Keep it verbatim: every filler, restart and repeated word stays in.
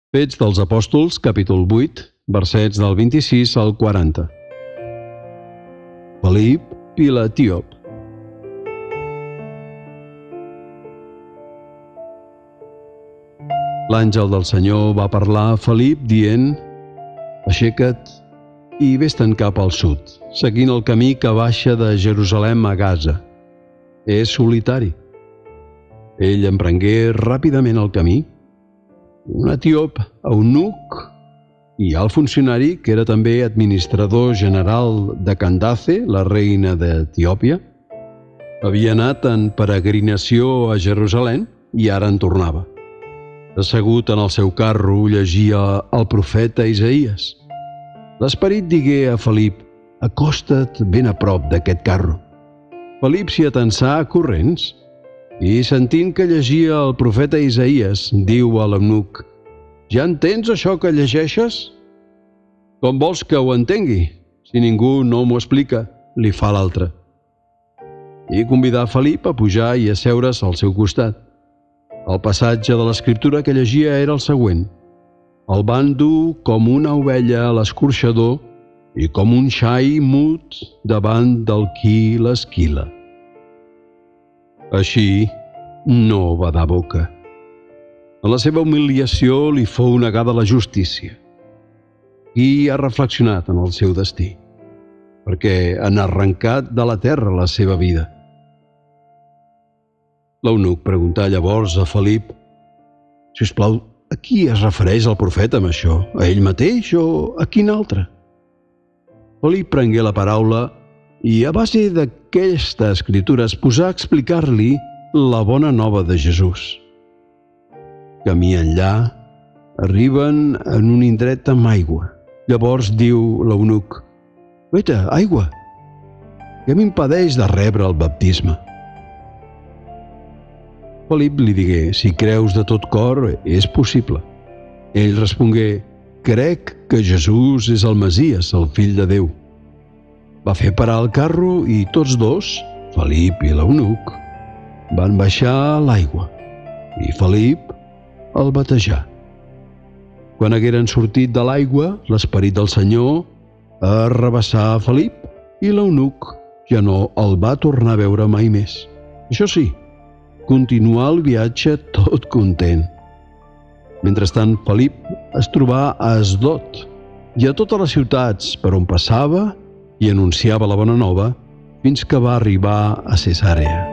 Fets dels Apòstols, capítol vuit, versets del vint-i-sis al quaranta. Felip i l'etíop. L'àngel del Senyor va parlar a Felip dient: «Aixeca't i vés-te'n cap al sud, seguint el camí que baixa de Jerusalem a Gaza. És solitari». Ell emprengué ràpidament el camí. Un etíop, eunuc, i el funcionari, que era també administrador general de Candace, la reina d'Etiòpia, havia anat en peregrinació a Jerusalem i ara en tornava. Assegut en el seu carro, llegia el profeta Isaïes. L'esperit digué a Felip: «Acosta't ben a prop d'aquest carro». Felip s'hi atensà corrents i, sentint que llegia el profeta Isaïes, diu a l'eunuc: «Ja entens això que llegeixes?» «Com vols que ho entengui? Si ningú no m'ho explica», li fa l'altre. I convidà Felip a pujar i asseure's al seu costat. El passatge de l'escriptura que llegia era el següent: «El van dur com una ovella a l'escorxador i com un xai mut davant del qui l'esquila. Així no badà boca. En la seva humiliació li fou negada la justícia. Qui ha reflexionat en el seu destí? Perquè han arrencat de la terra la seva vida». L'eunuc preguntà llavors a Felip: «Si us plau, a qui es refereix el profeta amb això? A ell mateix o a quin altre?» Felip prengué la paraula i, a base d'aquesta escritura, es posà a explicar-li la bona nova de Jesús. Camí enllà, arriben en un indret amb aigua. Llavors diu l'eunuc: «Vete, aigua! Què m'impedeix de rebre el baptisme?» Felip li digué: «Si creus de tot cor, és possible». Ell respongué: «Crec que Jesús és el Messies, el Fill de Déu». Va fer parar el carro i tots dos, Felip i l'eunuc, van baixar a l'aigua i Felip el batejà. Quan hagueren sortit de l'aigua, l'esperit del Senyor arrabassà a Felip i l'eunuc ja no el va tornar a veure mai més. Això sí, continuà el viatge tot content. Mentrestant, Felip es trobà a Asdod i a totes les ciutats per on passava i anunciava la bona nova fins que va arribar a Cesarea.